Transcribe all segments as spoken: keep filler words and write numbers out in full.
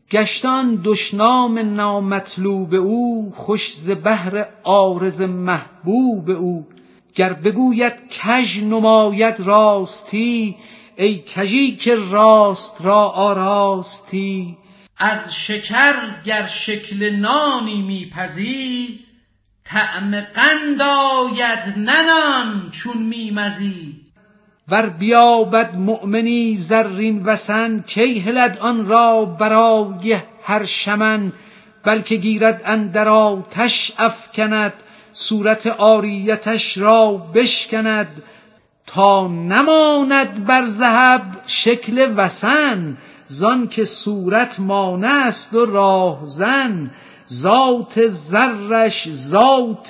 گشتان دشنام نامطلوب او، خوش ز بهر عارض محبوب او. گر بگوید کژ نماید راستی، ای کژی که راست را آراستی. از شکر گر شکل نانی میپزی، طعم قند آید نه نان چون میمزی. ور بیابد مؤمنی زرین وسن، کی هلد آن را برای هر شمن. بلکه گیرد اندر آتش افکند، صورت عاریتش را بشکند. تا نماند بر ذهب شکل وثن، زان که صورت مانع است و راهزن. ذات زرش ذات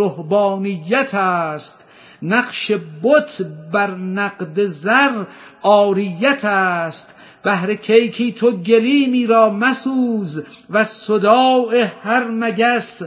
رهبانیت است، نقش بت بر نقد زر عاریت است. بهر کیکی تو گلیمی را مسوز، و صداع هر مگس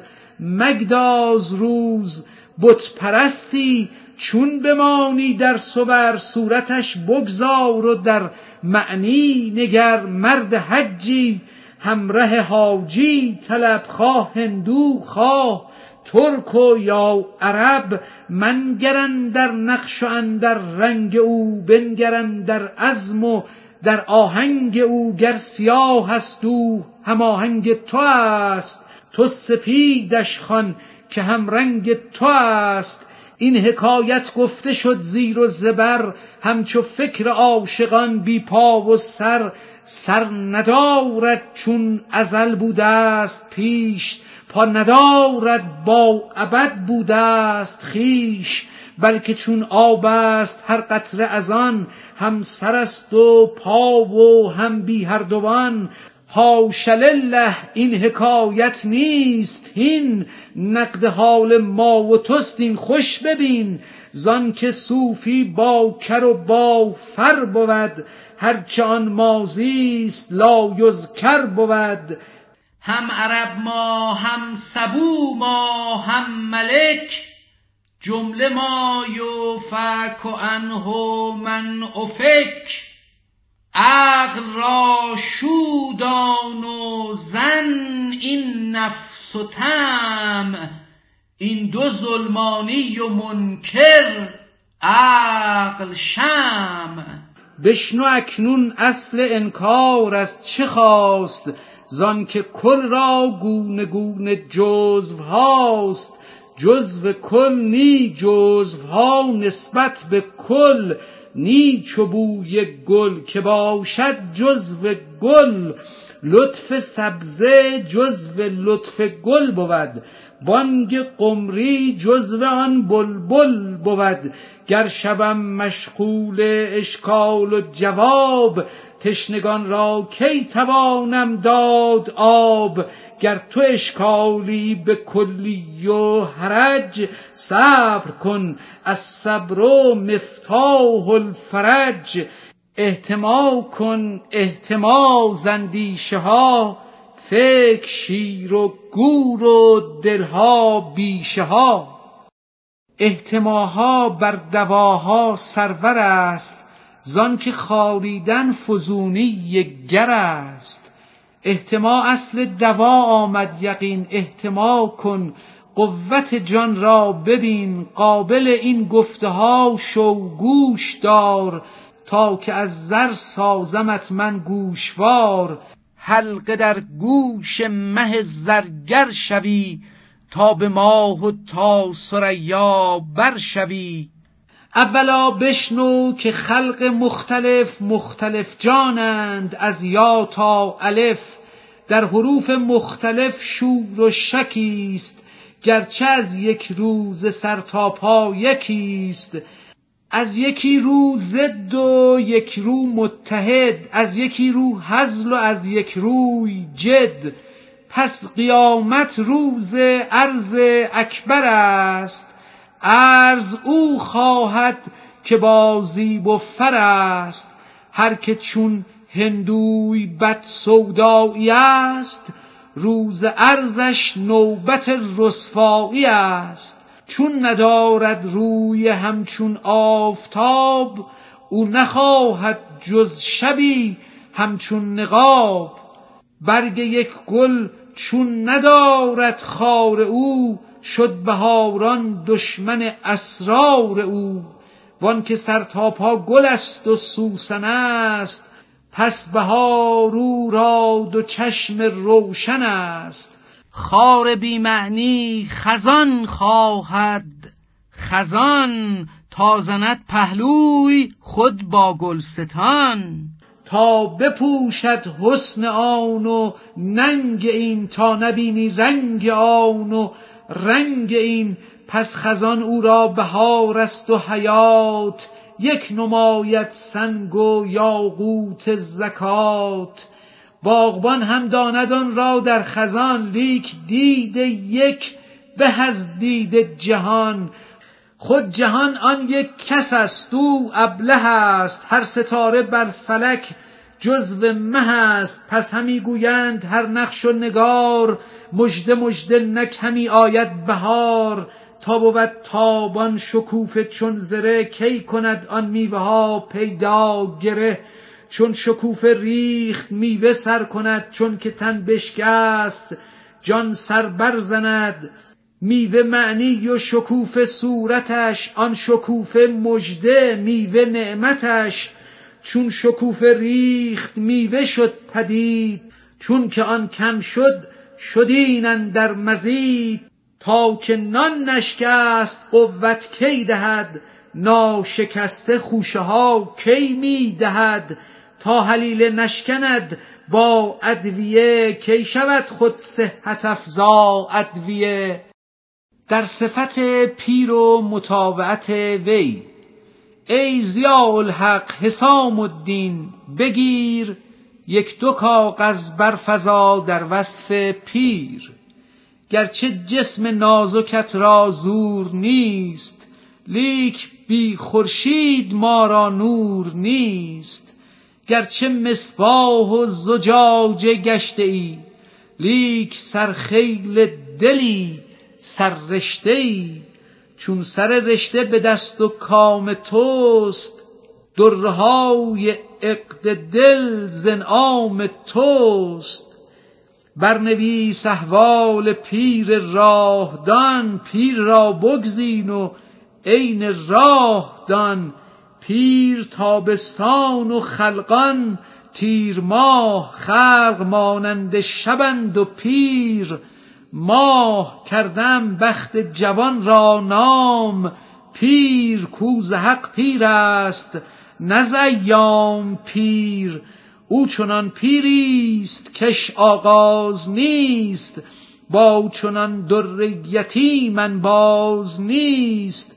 مگداز روز. بت پرستی چون بمانی در صور، صورتش بگذار و در معنی نگر. مرد حجی همره حاجی طلب، خواه هندو خواه ترک و یا عرب. منگر اندر نقش و اندر رنگ او، بنگر اندر عزم و در آهنگ او. گر سیاه است او هماهنگ تو است، تو سپیدش خوان که هم رنگ تو است. این حکایت گفته شد زیر و زبر، همچو فکر عاشقان بی پا و سر. سر ندارد چون ازل بوده است پیش، پا ندارد با ابد بوده است خویش. بلکه چون آب است هر قطره از آن، هم سر است و پا و هم بی هر دوان. حاش لله این حکایت نیست هین، نقد حال ما و توست این خوش ببین. زان که صوفی با کر و با فر بود، هرچه آن ماضی است لا یذکر بود. هم عرب ما هم سبو ما هم ملک، جمله ما یؤفک عنه من افک. عقل را شودان و زن این نفس و طمع، این دو ظلمانی و منکر عقل شمع. بشنو اکنون اصل انکار از چه خاست، زان که کل را گونه گونه جزو هاست. جزو کل نی جزوها نسبت به کل، نی چو بوی گل که باشد جزو گل. لطف سبزه جزو لطف گل بود، بانگ قمری جزو آن بلبل بود. گر شبم مشغول اشکال و جواب، تشنگان را کی توانم داد آب. گر تو اشکالی به کلی و حرج، صبر کن الصبر مفتاح الفرج. احتما کن احتما ز اندیشه ها، فکر شیر و گور و دلها بیشه ها. احتماها بر دواها سرور است، زان که خاریدن فزونی گر است. احتما اصل دوا آمد یقین، احتما کن قوت جان را ببین. قابل این گفته ها شو گوش دار، تا که از زر سازمت من گوشوار. حلقه در گوش مه زرگر شوی، تا به ماه و تا ثریا بر شوی. اولا بشنو که خلق مختلف مختلف جانند، از یا تا الف. در حروف مختلف شور و شکیست، گرچه از یک روز سر تا پا یکیست. از یکی رو ضد و یک رو متحد، از یکی رو هزل و از یک روی جد. پس قیامت روز عرض اکبر است، عرض او خواهد که با زیب و فر است. هر که چون هندوی بد سودایی است، روز عرضش نوبت رسوایی است. چون ندارد روی همچون آفتاب، او نخواهد جز شبی همچون نقاب. برگ یک گل چون ندارد خار او، شد بهاران دشمن اسرار او. وان که سر تا پا گل است و سوسن است، پس بهار او را دو چشم روشن است. خار بی معنی خزان خواهد خزان، تا زند پهلوی خود با گلستان. تا بپوشد حسن آن و ننگ این، تا نبینی رنگ آن و رنگ این. پس خزان او را بهار است و حیات، یک نماید سنگ و یاقوت زکات. باغبان هم داند آن را در خزان، لیک دید یک به از دید جهان. خود جهان آن یک کس است او ابله است، هر ستاره بر فلک جزو مه است. پس همی گویند هر نقش و نگار، مژده مژده نک همی آید بهار. تا بود تابان شکوفه چون زره، کی کند آن میوه ها پیدا گره. چون شکوفه ریخت میوه سر کند، چون که تن بشکست جان سر برزند. میوه معنی و شکوفه صورتش، آن شکوفه مژده میوه نعمتش. چون شکوفه ریخت میوه شد پدید، چون که آن کم شد شد این اندر مزید. تا که نان نشکست قوت کی دهد، ناشکسته خوشه ها کی می دهد. تا حلیله نشکند با ادویه، کی شود خود صحت افزا ادویه. در صفت پیر و متابعت وی، ای ضیاء الحق حسام الدین بگیر، یک دو کاغذ برفزا در وصف پیر. گرچه جسم نازکت را زور نیست، لیک بی خورشید ما را نور نیست. گرچه مصباح و زجاجه گشته ای، لیک سرخیل دلی سر رشته ای. چون سر رشته به دست و کام توست، درهای عقد دل ز انعام توست. برنویس احوال پیر راهدان، پیر را بگزین و عین راه دان. پیر تابستان و خلقان تیر ماه، خلق مانند شبند و پیر ماه. کردم بخت جوان را نام پیر، کو ز حق پیر است نه ز ایام پیر. او چنان پیریست کش آغاز نیست، با چنان در یتیم انباز نیست.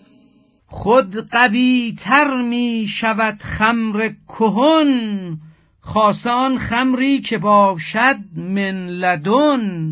خود قوی تر می شود خمر کهن، خاصه آن خمری که باشد من لدن.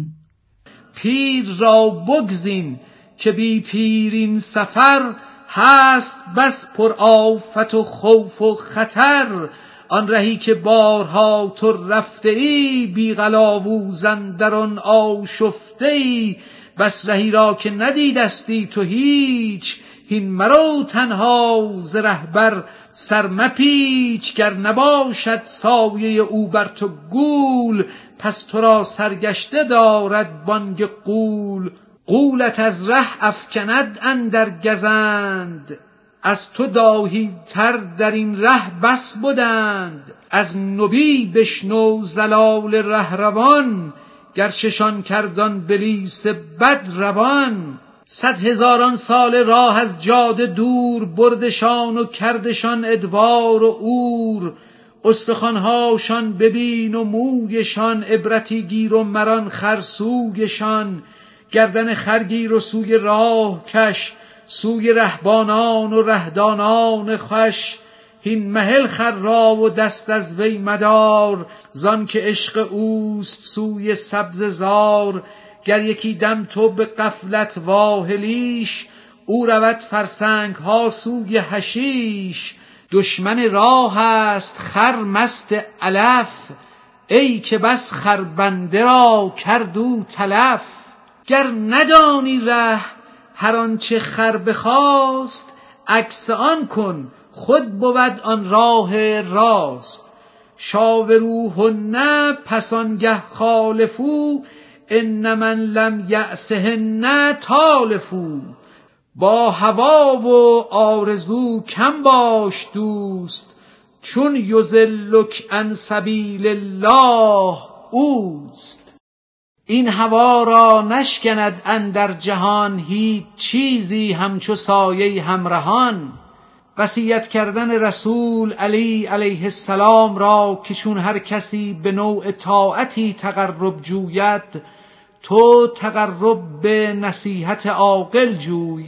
پیر را بگزین که بی پیر این سفر، هست بس پر آفت و خوف و خطر. آن رهی که بارها تو رفته ای، بی قلاووز اندر آن آشفته ای. بس رهی را که ندیدستی تو هیچ، هین مرو تنها ز رهبر سر مپیچ. گر نباشد سایه او بر تو گول، پس تو را سرگشته دارد بانگ غول. غولت از ره افکند اندر گزند، از تو داهی تر در این ره بس بدند. از نبی بشنو زلال رهروان، گرچشان کردان بلیس بد روان. صد هزاران سال راه از جاده دور، بردشان و کردشان ادبار و عور. استخوانهاشان ببین و مویشان، عبرتی گیر و مران خرسویشان. گردن خرگیر و سوی راه کش، سوی رهبانان و رهدانان خوش. هین مهل خر را و دست از وی مدار، زان که عشق اوست سوی سبزه زار. گر یکی دم تو به غفلت واهلیش، او رود فرسنگ ها سوی حشیش. دشمن راه است خر مست علف، ای که بس خربنده را کرد او تلف. گر ندانی ره هر آنچه خر بخواست، عکس آن کن خود بود آن راه راست. شاوروهن پس آنگه خالفو ان من لم یأسهن تالفو. با هوا و آرزو کم باش دوست، چون یضلک عن سبیل الله اوست. این هوا را نشکند اندر جهان هیچ چیزی همچو سایه همرهان. وصیت کردن رسول علی علیه السلام را که چون هر کسی به نوع طاعتی تقرب جوید، تو تقرب به نصیحت عاقل جوی.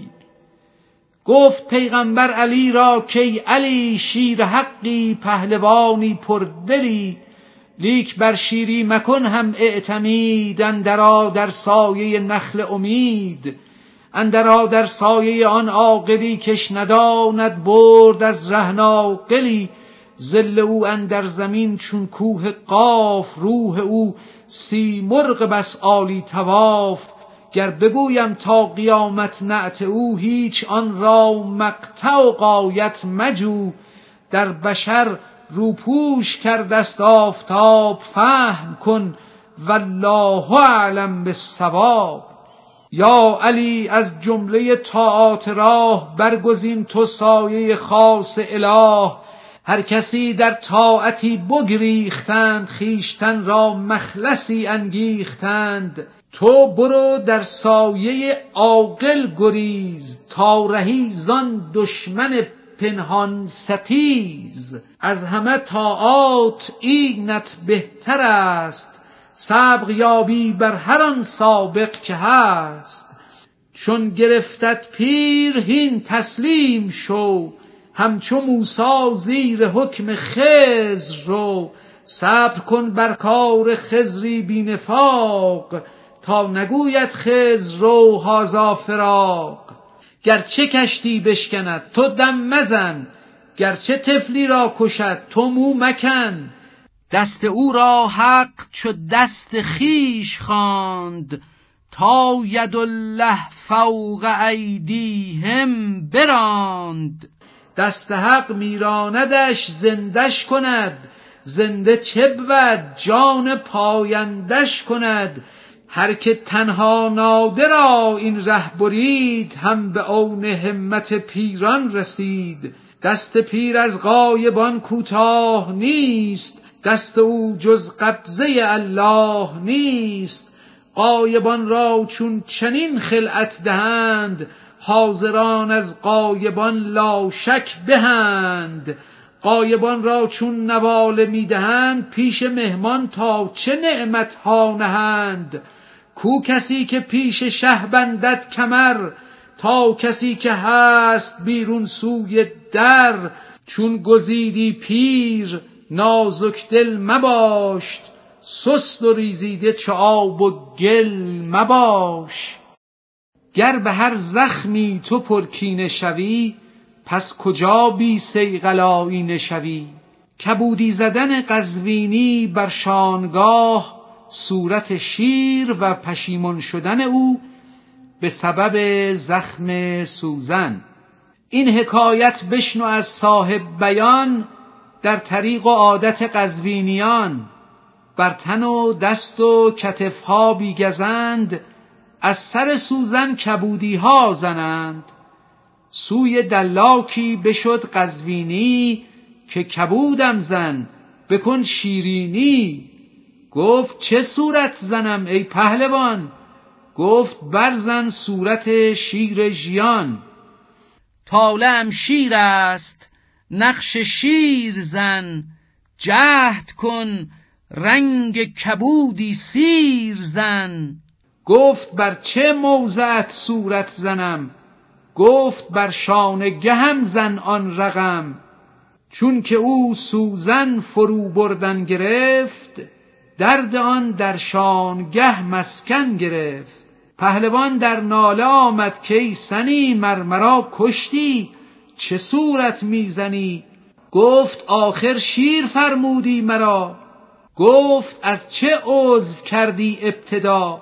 گفت پیغمبر علی را که علی شیر حقی پهلوانی پردلی، لیک بر شیری مکن هم اعتمید، اندرا در سایه نخل امید. اندرا در سایه آن عاقلی کش نداند برد از ره ناقلی. ظل او اندر زمین چون کوه قاف، روح او سیمرغ بس عالی طواف. گر بگویم تا قیامت نعت او، هیچ آن را مقطع و غایت مجو. در بشر روپوش کردست آفتاب، فهم کن والله اعلم بالصواب. یا علی از جمله طاعات راه، برگزین تو سایه خاص اله. هر کسی در طاعتی بگریختند، خویشتن را مخلصی انگیختند. تو برو در سایه عاقل گریز، تا رهی زان دشمن پنهان ستیز. از همه طاعات اینت بهتر است، سبق یابی بر هر آن سابق که هست. چون گرفتت پیر هین تسلیم شو، همچو موسی زیر حکم خضر رو. صبر کن بر کار خضری بی نفاق، تا نگوید خضر رو هذا فراق. گرچه کشتی بشکند تو دم مزن، گرچه طفلی را کشد تو مو مکن. دست او را حق چو دست خویش خواند، تا ید الله فوق ایدیهم براند. دست حق میراندش زندش کند، زنده چه بود جان پایندش کند. هر که تنها ناده را این ره برید، هم به عون همت پیران رسید. دست پیر از غایبان کوتاه نیست، دست او جز قبضه الله نیست. غایبان را چون چنین خلعت دهند، حاضران از غایبان لا شک بهند. غایبان را چون نواله میدهند، پیش مهمان تا چه نعمت ها نهند. کو کسی که پیش شه بندد کمر، تا کسی که هست بیرون سوی در. چون گزیدی پیر نازک دل مباش، سست و ریزیده چو آب و گل مباش. گر به هر زخمی تو پرکینه شوی، پس کجا بی صیقل آیینه شوی. کبودی زدن قزوینی بر شانگاه، صورت شیر و پشیمان شدن او به سبب زخم سوزن. این حکایت بشنو از صاحب بیان، در طریق و عادت قزوینیان. بر تن و دست و کتفها بیگزند، از سر سوزن کبودی ها زنند. سوی دلاکی بشد قزوینی، که کبودم زن بکن شیرینی. گفت چه صورت زنم ای پهلوان؟ گفت برزن صورت شیر ژیان. طالعم شیر است نقش شیر زن، جهد کن رنگ کبودی سیر زن. گفت بر چه موضعت صورت زنم؟ گفت بر شانگهم زن آن رقم. چون که او سوزن فرو بردن گرفت، درد آن در شانگه مسکن گرفت. پهلوان در ناله آمد که سنی، مرمرا کشتی چه صورت میزنی؟ گفت آخر شیر فرمودی مرا. گفت از چه عضو کردی ابتدا؟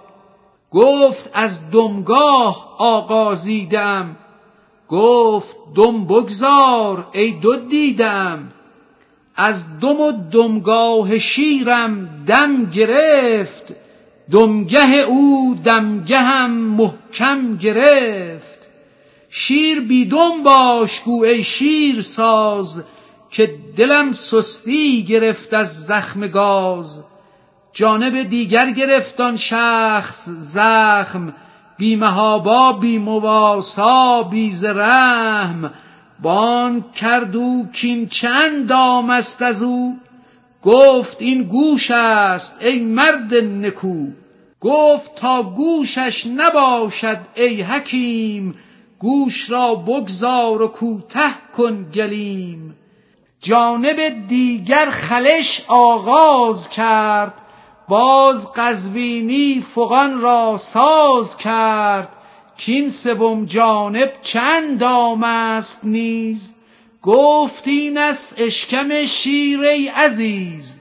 گفت از دمگاه آغازیدم. گفت دم بگذار ای دو دیدم. از دم و دمگاه شیرم دم گرفت، دمگه او دمگهم محکم گرفت. شیر بی دم باش گو ای شیر ساز، که دلم سستی گرفت از زخم گاز. جانب دیگر گرفت آن شخص زخم، بی محابا بی مواسا بی ز رحم. بانگ کرد او کین چه اندام است از او، گفت این گوش است ای مرد نکو. گفت تا گوشش نباشد ای حکیم، گوش را بگذار و کوته کن گلیم. جانب دیگر خلش آغاز کرد، باز قزوینی فغان را ساز کرد. کین سوم جانب چه اندام است نیز، گفت این است اشکم شیر ای عزیز.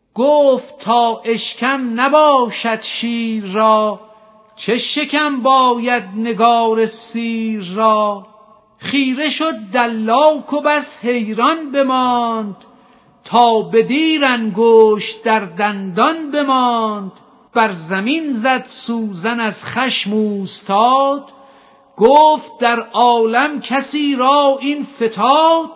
گفت تا اشکم نباشد شیر را، چه شکم باید نگار سیر را. خیره شد دلاک و بس حیران بماند، تا به دیر انگشت در دندان بماند. بر زمین زد سوزن از خشم اوستاد، گفت در عالم کسی را این فتاد.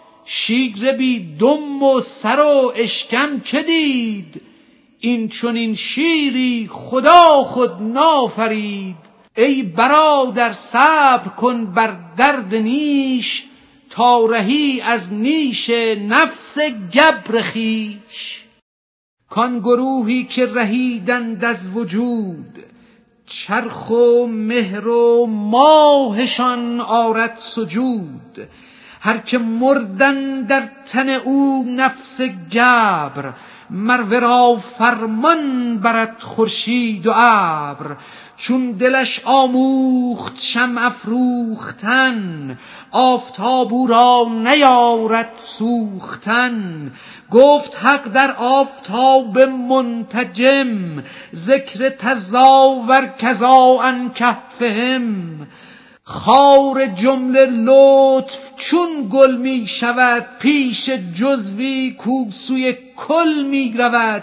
شیر بی دم و سر و اشکم که دید، این چنین شیری خدا خود نافرید. ای برادر صبر کن بر درد نیش، تا رهی از نیش نفس گبر خویش. کان گروهی که رهیدند از وجود، چرخ و مهر و ماهشان آرد سجود. هر که مردن در تن او نفس گبر، مر ورا فرمان برد خورشید و ابر. چون دلش آموخت شمع افروختن، آفتاب او را نیارد سوختن. گفت حق در آفتاب منتجم، ذکر تزاور کذا عن کهفهم. خار جمله لطف چون گل می شود، پیش جزوی کو سوی کل می رود.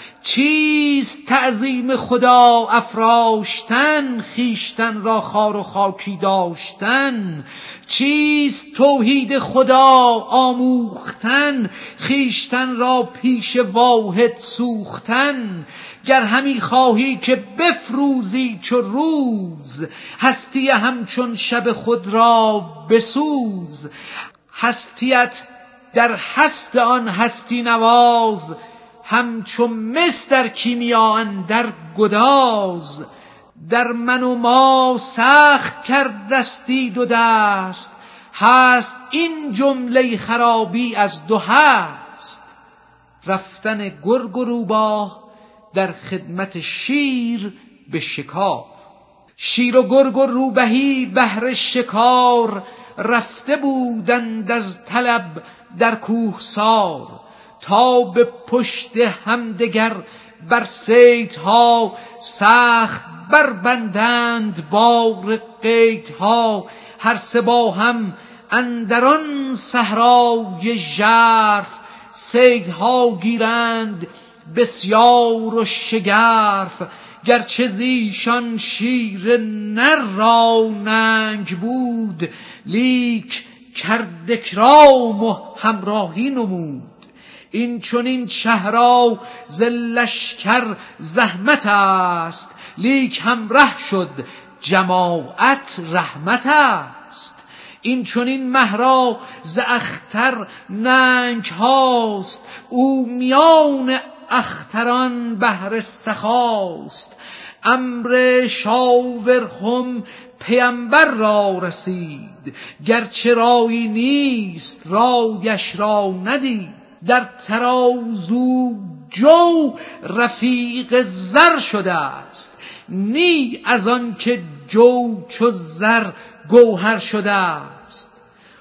چیست تعظیم خدا افراشتن، خویشتن را خار و خاکی داشتن. چیست توحید خدا آموختن، خویشتن را پیش واحد سوختن. گر همی خواهی که بفروزی چو روز، هستی همچون شب خود را بسوز. هستیت در هست آن هستی نواز، همچون مس در کیمیا اندر گداز. در من و ما سخت کردستی دو دست، هست این جمله خرابی از دو هست. رفتن گرگ و روباه در خدمت شیر به شکار. شیر و گرگ و روبهی بهر شکار، رفته بودند از طلب در کوهسار. تا به پشت همدگر بر صیدها، سخت بربندند بار قیدها. هر سه با هم اندران صحرای ژرف، صیدها گیرند بسیار و شگرف. گرچه زیشان شیر نر را ننگ بود، لیک کرد اکرام و همراهی نمود. این چنین چه را ز لشکر زحمت است، لیک همره شد جماعت رحمت است. این چنین مه را ز اختر ننگ هاست، او میان اختران بهر سخاست. امر شاورهم پیمبر را رسید، گرچه رایی نیست رایش را ندید. در ترازو جو رفیق زر شده است، نی از آن که جو چو زر گوهر شده است.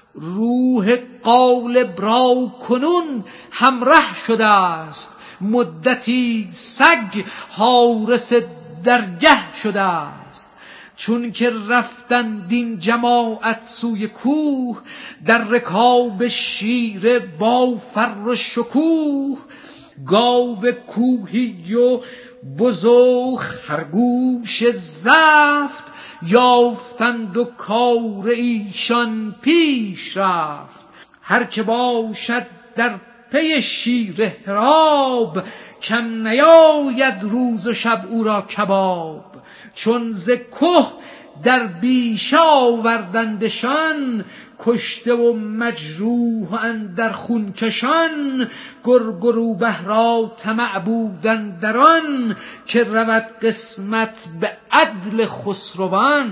روح قالب را کنون همره شده است، مدتی سگ حارس درگه شده است. چون که رفتند این جماعت سوی کوه، در رکاب شیر با فر و شکوه. گاو کوهی و بزو خرگوش زفت، یافتند و کار ایشان پیش رفت. هر که باشد در پی شیر هراب، کم نیاید روز و شب او را کباب. چون ز که در بیشه آوردندشان، کشته و مجروح اندر خون کشان. گرگ و روبه را طمع بود اندر آن، که رود قسمت به عدل خسروان.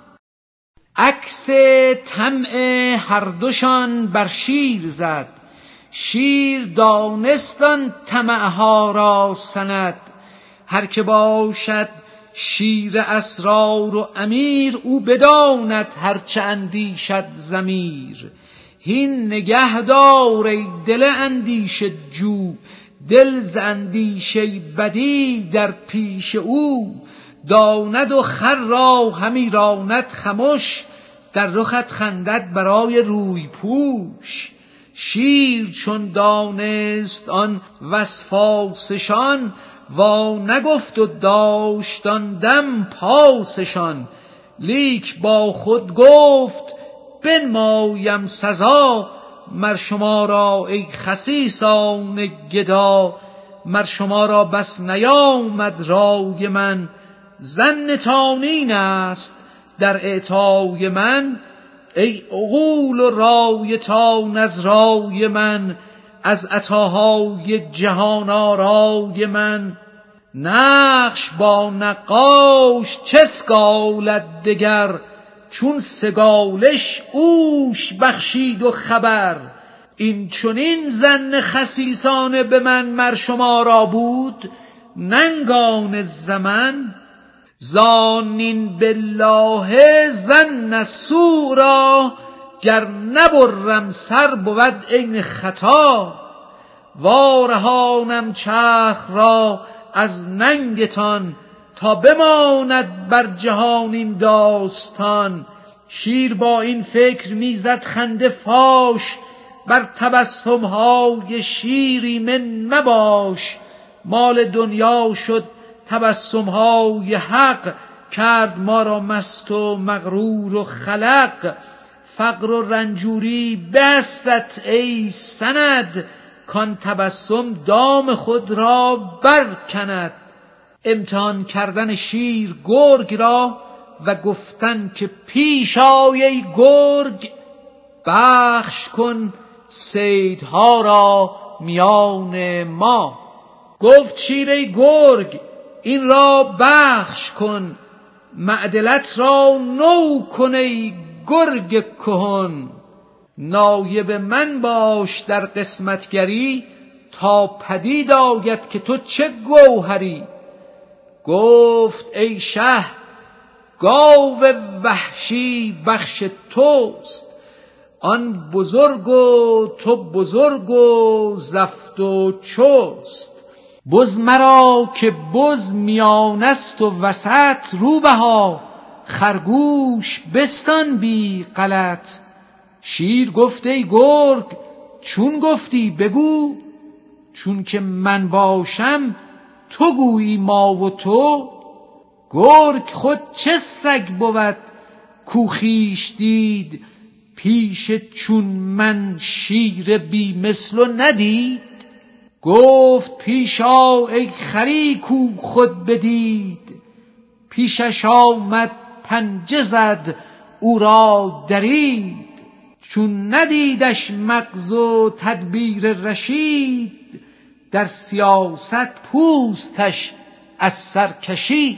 عکس طمع هر دوشان بر شیر زد، شیر دانست آن طمعها را سند. هر که باشد شیر اسرار و امیر، او بداند هرچه اندیشد ضمیر. هین نگه دار ای دل اندیشه جو، دل ز اندیشه بدی در پیش او. داند و خر را همی راند خمش، در رخت خندد برای روی پوش. شیر چون دانست آن وسواسشان، وا نگفت و داشت آن دم پاسشان. لیک با خود گفت بنمایم سزا، مر شما را ای خسیسان گدا. مر شما را بس نیامد رای من، ظنتان این است در اعطای من. ای عقول و رایتان از رای من، از عطاهای جهان آرای من. نقش با نقاش چه سگالد دگر، چون سگالش اوش بخشید و خبر. این چنین ظن خسیسانه به من مر شما را بود، ننگان زمن. ظانین بالله ظن سوء را، گر نبرم سر بود عین خطا. وارهانم چرخ را از ننگتان، تا بماند بر جهان این داستان. شیر با این فکر میزد خنده فاش، بر تبسم‌های شیر ایمن مباش. مال دنیا شد تبسم‌های حق، کرد ما را مست و مغرور و خلق. فقر و رنجوری بستت ای سند، کان تبسم دام خود را برکند. امتحان کردن شیر گرگ را، و گفتن که پیش آی ای گرگ. بخش کن صیدها را میان ما. گفت شیر ای گرگ این را بخش کن، معدلت را نو کن ای گرگ کهن. نایب من باش در قسمتگری، تا پدید آید که تو چه گوهری. گفت ای شه گاو وحشی بخش توست، آن بزرگ و تو بزرگ و زفت و چست. بز مرا که بز میانست و وسط، روبها خرگوش بستان بی غلط. شیر گفت ای گرگ چون گفتی بگو، چون که من باشم تو گویی ما و تو. گرگ خود چه سگ بود کو خویش دید، پیش چون من شیر بی مثل و ندید. گفت پیش آ ای خری کو خود بدید، پیشش آمد پنجه زد او را درید. چون ندیدش مغز و تدبیر رشید، در سیاست پوستش از سر کشید.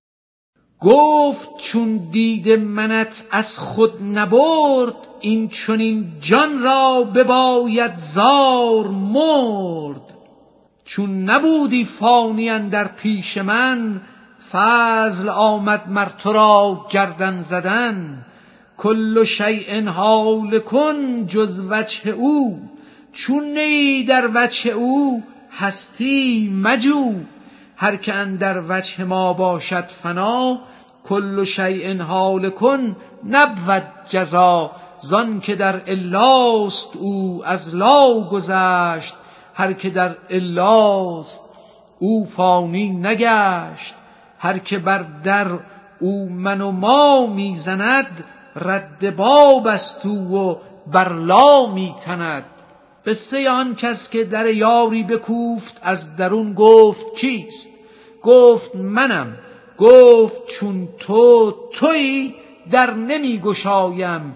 گفت چون دید منت از خود نبرد، این چنین جان را بباید زار مرد. چون نبودی فانی اندر پیش من، فضل آمد مر تو را گردن زدن. کل شیء هالک جز وجه او، چون نی در وجه او هستی مجو. هر که اندر وجه ما باشد فنا، کل شیء هالک نبود جزا. زان که در الاست او از لا گذشت، هر که در الاست او فانی نگشت. هر که بر در او من و ما میزند، رد باب است او و بر لا میتند. قصه آن کس که در یاری بکوفت، از درون گفت کیست؟ گفت منم. گفت چون تو تویی در نمی گشایم،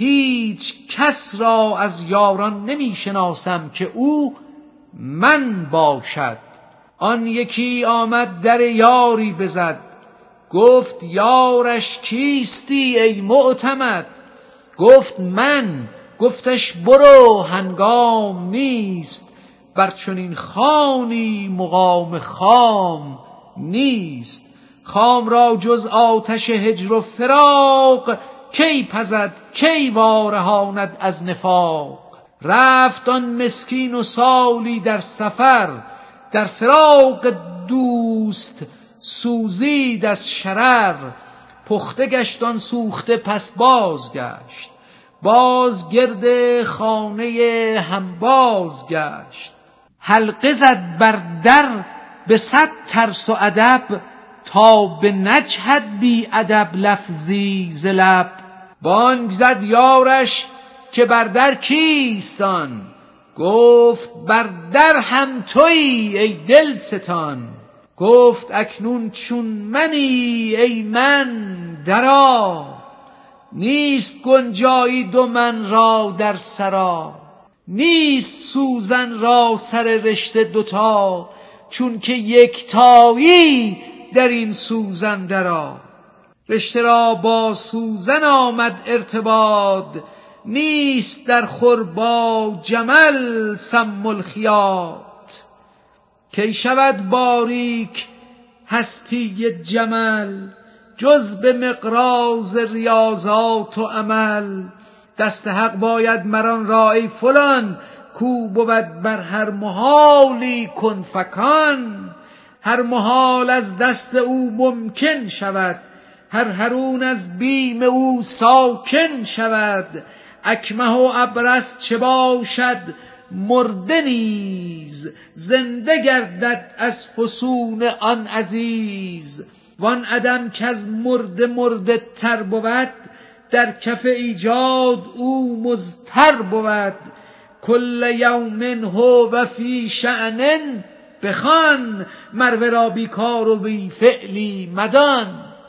هیچ کس را از یاران نمی شناسم که او من باشد. آن یکی آمد در یاری بزد، گفت یارش کیستی ای معتمد؟ گفت من. گفتش برو هنگام نیست، بر چنین خوانی مقام خام نیست. خام را جز آتش هجر و فراق، کی پزد کی وارهاند از نفاق. رفت آن مسکین و سالی در سفر، در فراق دوست سوزید از شرر. پخته گشت آن سوخته پس باز گشت، باز گرد خانه هم باز گشت. حلقه زد بر در به صد ترس و ادب، تا به نجهد بی ادب لفظی ز لب. بانگ زد یارش که بر در کیستان؟ گفت بر در هم تویی ای دل ستان. گفت اکنون چون منی ای من درآ، نیست گنجایی دو من را در سرا. نیست سوزن را سر رشته دوتا، چون که یکتایی در این سوزن درآ. رشته را با سوزن آمد ارتباط، نیست در خور با جمل سم الخیاط. کی شود باریک هستی جمل، جز به مقراض ریاضات و عمل. دست حق باید مران را ای فلان، کو بود بر هر محالی کن فکان. هر محال از دست او ممکن شود، هر هرون از بیم او ساکن شود. اکمه و ابرص چه باشد مرده نیز، زنده گردد از فسون آن عزیز. وان عدم کز مرده مرده تر بود، در کف ایجاد او مضطر بود. کل یوم هو فی شأن بخوان، مر را بی کار و بی فعلی مدان.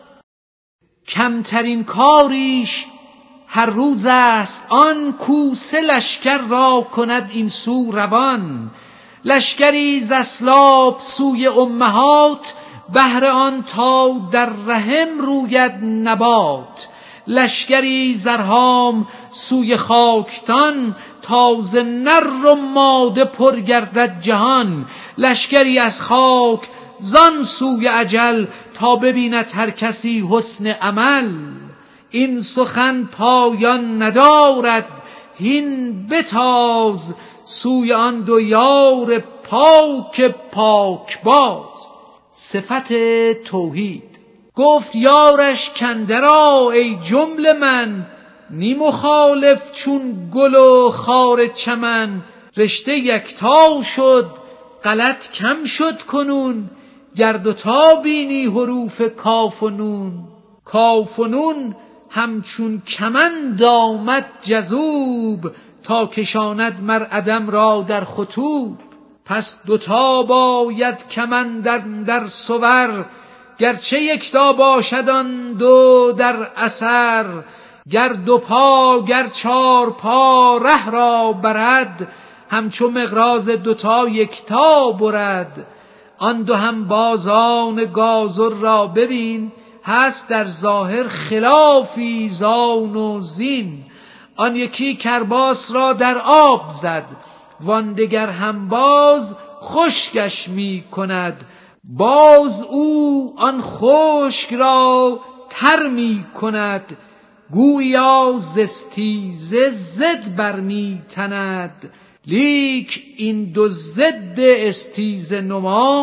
کمترین کاریش هر روز است آن، کوسه لشکر را کند این سو روان. لشکری ز اسلاب سوی امهات، بهر آن تا در رحم روید نبات. لشکری زرهام سوی خاکتان، تا ز نر و ماده پر گردد جهان. لشکری از خاک زان سوی اجل، تا ببیند هر کسی حسن عمل. این سخن پایان ندارد هین بتاز، سوی آن دو یار پاک پاک باز. صفت توحید. گفت یارش کاندرآ ای جمله من، نی مخالف چون گل و خار چمن. رشته یکتا شد غلط کم شد کنون، گر دوتا بینی حروف کاف و نون. کاف و نون همچون کمند آمد جذوب، تا کشاند مر عدم را در خطوب. پس دوتا باید کمند در صور، گرچه یکتا باشد آن دو در اثر. گر دو پا گر چار پا ره را برد، همچو مقراض دوتا یکتا برد. آن دو هم بازان گازر را ببین، هست در ظاهر خلافی زان و زین. آن یکی کرباس را در آب زد، وان دگر هم باز خشکش می کند. باز او آن خشک را تر می کند، گویا ز استیزه ضد برمی تند. لیک این دو ضد استیزه نما،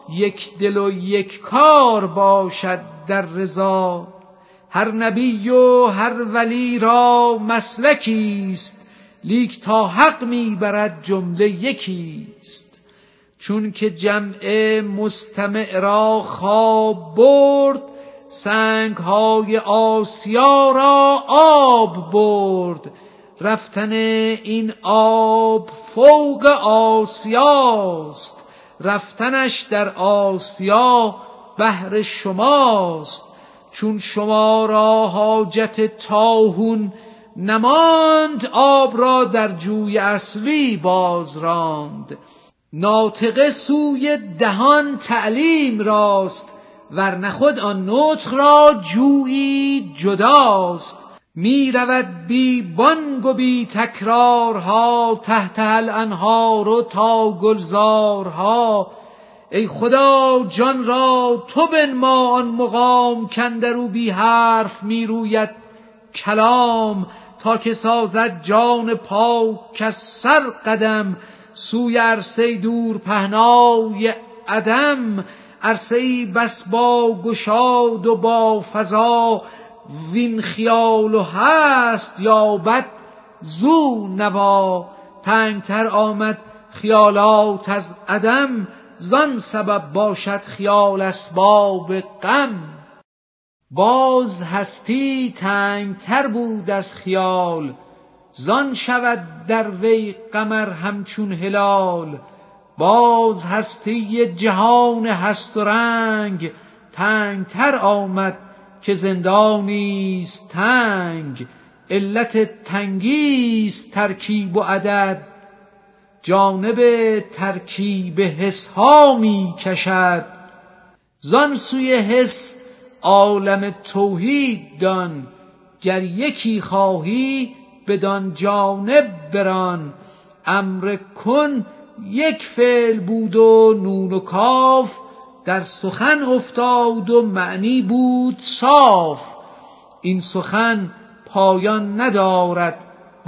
یک دل و یک کار باشد در رضا. هر نبی و هر ولی را مسلکیست، لیک تا حق میبرد جمله یکیست. چون که جمع مستمع را خواب برد، سنگهای آسیا را آب برد. رفتن این آب فوق آسیاست، رفتنش در آسیا بهر شماست. چون شما را حاجت طاحون نماند، آب را در جوی اصلی باز راند. ناطقه سوی دهان تعلیم راست، ورنه خود آن نطق را جویی جداست. می رود بی بانگ و بی تکرارها، تحت الانهار و تا گلزارها. ای خدا جان را تو بنما آن مقام، کاندرو بی حرف می روید کلام. تا که سازد جان پاک از سر قدم، سوی عرصه دور پهنای عدم. عرصه‌ای بس با گشاد و با فضا، وین خیال و هست یابد زو نوا. تنگتر آمد خیالات از عدم، زان سبب باشد خیال اسباب غم. باز هستی تنگتر بود از خیال، زان شود در وی قمر همچون هلال. باز هستی جهان هست و رنگ، تنگتر آمد که زندانیست تنگ. علت تنگیست ترکیب و عدد، جانب ترکیب حس ها می کشد. زان سوی حس عالم توحید دان، گر یکی خواهی بدان جانب بران. امر کن یک فعل بود و نون و کاف، در سخن افتاد و معنی بود صاف. این سخن پایان ندارد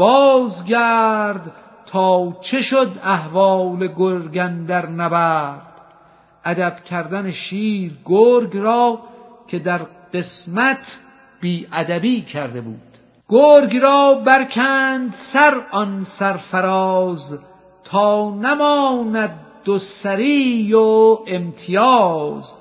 بازگرد، تا چه شد احوال گرگ اندر نبرد. ادب کردن شیر گرگ را که در قسمت بی ادبی کرده بود. گرگ را برکند سر آن سرفراز، تا نماند دو سری و امتیاز.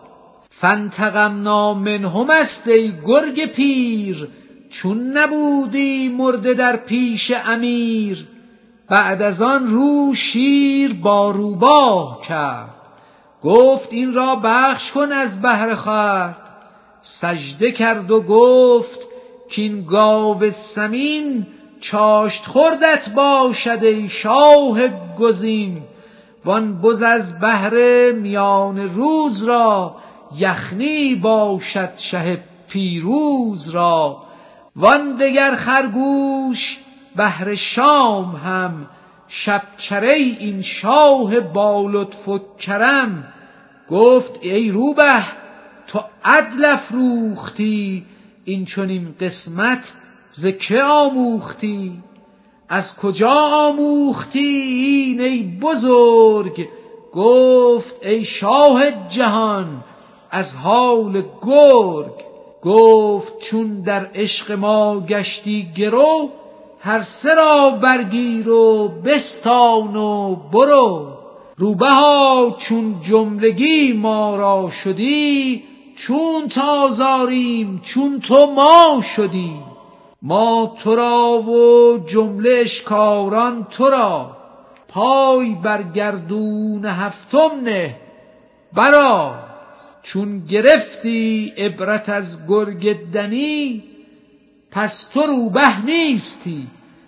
فانتقمنا منهم است ای گرگ پیر، چون نبودی مرده در پیش امیر. بعد از آن رو شیر با روباه کرد، گفت این را بخش کن از بهر خورد. سجده کرد و گفت کین گاو سمین، چاشت خوردت باشد ای شاه گزین. وان بز از بهر میان روز را، یخنی باشد شه پیروز را. وان دگر خرگوش بهر شام هم، شب چره این شاه با لطف و کرم. گفت ای روبه تو عدل افروختی، این چنین قسمت ز که آموختی؟ از کجا آموختی این ای بزرگ؟ گفت ای شاه جهان از حال گرگ. گفت چون در عشق ما گشتی گرو، هر سه را برگیر و بستان و برو. روبها چون جملگی ما را شدی، چون تازاریم چون تو ما شدی. ما تو را و جمله اشکاران تو را، پای بر گردون هفتم نه برآ. چون گرفتی عبرت از گرگ دنی، پس تو روبه نیستی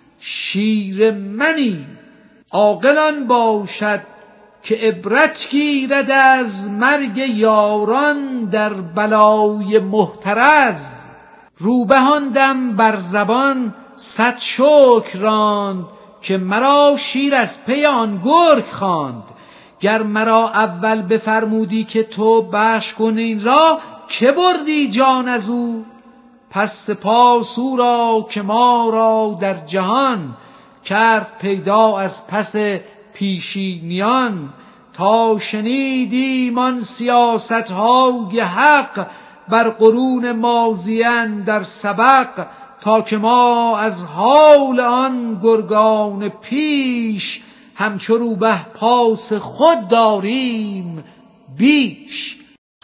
شیر منی. عاقل آن باشد که عبرت گیرد از مرگ یاران در بلای محترز. روبه آن دم بر زبان صد شکر راند، که مرا شیر از پی آن گرگ خواند. گر مرا اول بفرمودی که تو بخش کن این را، که بردی جان از او؟ پس سپاس او را که ما را در جهان، کرد پیدا از پس پیشینیان. تا شنیدیم آن سیاست‌های حق بر قرون ماضیان در سبق، تا که ما از حال آن گرگان پیش همچو روبه پاس خود داریم بیش.